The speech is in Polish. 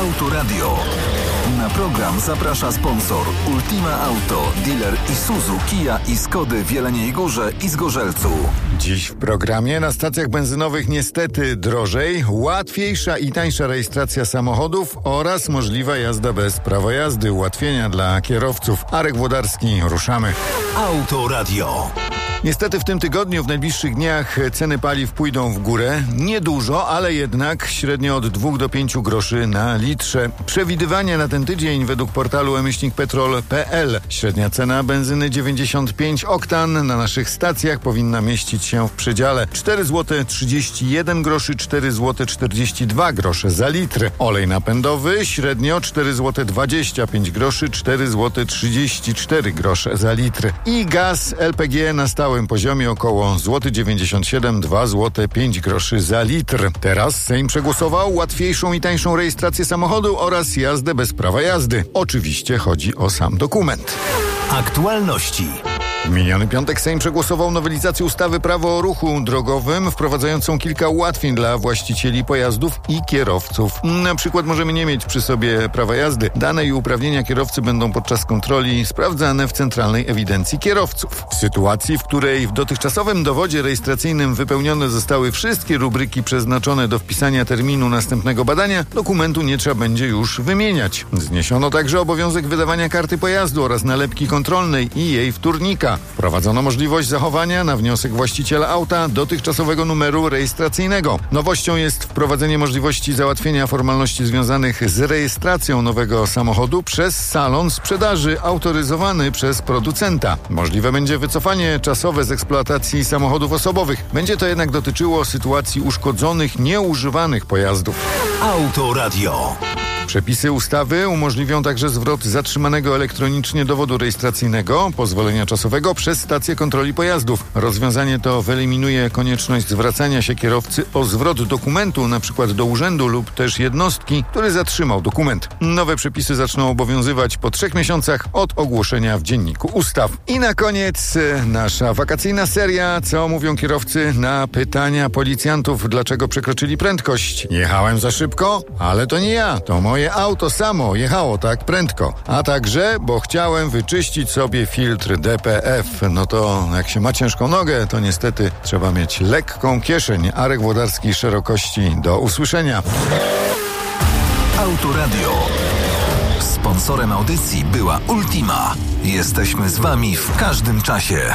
Autoradio. Na program zaprasza sponsor Ultima Auto, dealer Isuzu, Kia i Skody w Jeleniej Górze i Zgorzelcu. Dziś w programie na stacjach benzynowych niestety drożej, łatwiejsza i tańsza rejestracja samochodów oraz możliwa jazda bez prawa jazdy. Ułatwienia dla kierowców. Arek Włodarski, ruszamy. Autoradio. Niestety w tym tygodniu, w najbliższych dniach ceny paliw pójdą w górę. Niedużo, ale jednak średnio od 2 do 5 groszy na litrze. Przewidywania na ten tydzień według portalu e-petrol.pl. Średnia cena benzyny 95 oktan na naszych stacjach powinna mieścić się w przedziale 4 zł 31 groszy, 4 zł 42 grosze za litr. Olej napędowy średnio 4 zł 25 groszy, 4 zł 34 grosze za litr. I gaz LPG na stałym poziomie około 97 zł, 2 zł 5 groszy za litr. Teraz Sejm przegłosował łatwiejszą i tańszą rejestrację samochodu oraz jazdę bez prawa jazdy. Oczywiście chodzi o sam dokument. Aktualności. W miniony piątek Sejm przegłosował nowelizację ustawy Prawo o ruchu drogowym, wprowadzającą kilka ułatwień dla właścicieli pojazdów i kierowców. Na przykład możemy nie mieć przy sobie prawa jazdy. Dane i uprawnienia kierowcy będą podczas kontroli sprawdzane w Centralnej Ewidencji Kierowców. W sytuacji, w której w dotychczasowym dowodzie rejestracyjnym wypełnione zostały wszystkie rubryki przeznaczone do wpisania terminu następnego badania, dokumentu nie trzeba będzie już wymieniać. Zniesiono także obowiązek wydawania karty pojazdu oraz nalepki kontrolnej i jej wtórnika. Wprowadzono możliwość zachowania na wniosek właściciela auta dotychczasowego numeru rejestracyjnego. Nowością jest wprowadzenie możliwości załatwienia formalności związanych z rejestracją nowego samochodu przez salon sprzedaży autoryzowany przez producenta. Możliwe będzie wycofanie czasowe z eksploatacji samochodów osobowych. Będzie to jednak dotyczyło sytuacji uszkodzonych, nieużywanych pojazdów. Autoradio. Przepisy ustawy umożliwią także zwrot zatrzymanego elektronicznie dowodu rejestracyjnego, pozwolenia czasowego przez stację kontroli pojazdów. Rozwiązanie to wyeliminuje konieczność zwracania się kierowcy o zwrot dokumentu, np. do urzędu lub też jednostki, który zatrzymał dokument. Nowe przepisy zaczną obowiązywać po 3 miesiącach od ogłoszenia w Dzienniku Ustaw. I na koniec nasza wakacyjna seria, co mówią kierowcy na pytania policjantów, dlaczego przekroczyli prędkość. Jechałem za szybko, ale to nie ja, to moje auto samo jechało tak prędko. A także, bo chciałem wyczyścić sobie filtr DPF. No to jak się ma ciężką nogę, to niestety trzeba mieć lekką kieszeń. Arek Włodarski, Szerokości. Do usłyszenia. Autoradio. Sponsorem audycji była Ultima. Jesteśmy z Wami w każdym czasie.